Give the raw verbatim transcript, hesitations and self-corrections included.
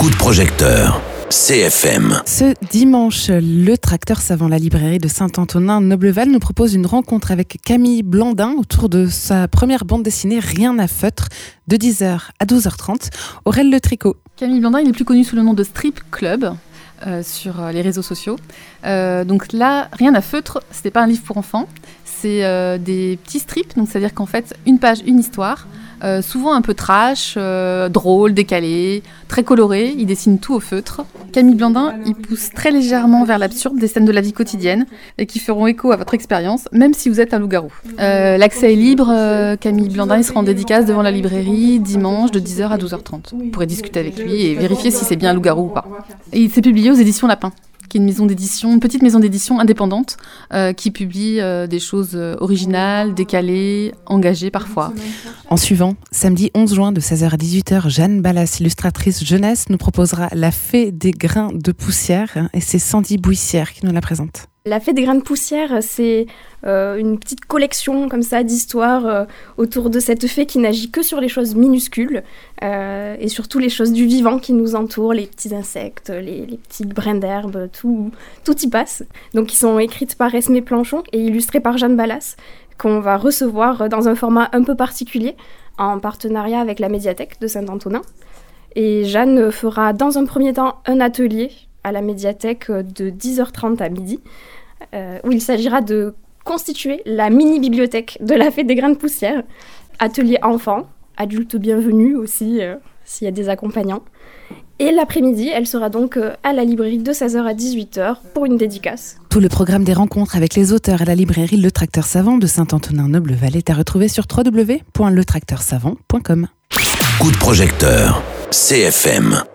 Coup de projecteur. C F M. Ce dimanche, le Tracteur Savant, la librairie de Saint-Antonin-Nobleval, nous propose une rencontre avec Camille Blandin autour de sa première bande dessinée Rien à feutre, de dix heures à douze heures trente, Aurel Le Tricot. Camille Blandin, il est plus connu sous le nom de Strip Club euh, sur les réseaux sociaux. Euh, donc là, Rien à feutre, c'était pas un livre pour enfants, c'est euh, des petits strips, donc c'est-à-dire qu'en fait, une page, une histoire. Euh, souvent un peu trash, euh, drôle, décalé, très coloré, il dessine tout au feutre. Camille Blandin, il pousse très légèrement vers l'absurde des scènes de la vie quotidienne et qui feront écho à votre expérience, même si vous êtes un loup-garou. Euh, l'accès est libre, euh, Camille Blandin il sera en dédicace devant la librairie dimanche de dix heures à douze heures trente. Vous pourrez discuter avec lui et vérifier si c'est bien un loup-garou ou pas. Et il s'est publié aux éditions Lapin, qui est une maison d'édition, une petite maison d'édition indépendante euh, qui publie euh, des choses originales, décalées, engagées parfois. En suivant, samedi onze juin de seize heures à dix-huit heures, Jeanne Ballas, illustratrice jeunesse, nous proposera La Fée des grains de poussière et c'est Sandy Bouissière qui nous la présente. La Fée des grains de poussière, c'est euh, une petite collection comme ça d'histoires euh, autour de cette fée qui n'agit que sur les choses minuscules euh, et surtout les choses du vivant qui nous entourent, les petits insectes, les, les petits brins d'herbe, tout, tout y passe. Donc ils sont écrites par Esmé Planchon et illustrées par Jeanne Ballas, qu'on va recevoir dans un format un peu particulier en partenariat avec la médiathèque de Saint-Antonin. Et Jeanne fera dans un premier temps un atelier à la médiathèque de dix heures trente à midi, euh, où il s'agira de constituer la mini-bibliothèque de la Fée des grains de poussière. Atelier enfants, adultes bienvenus aussi, euh, s'il y a des accompagnants. Et l'après-midi, elle sera donc à la librairie de seize heures à dix-huit heures pour une dédicace. Tout le programme des rencontres avec les auteurs à la librairie Le Tracteur Savant de Saint-Antonin-Nobleval est à retrouver sur w w w point le tracteur savant point com. Coup de projecteur. C F M.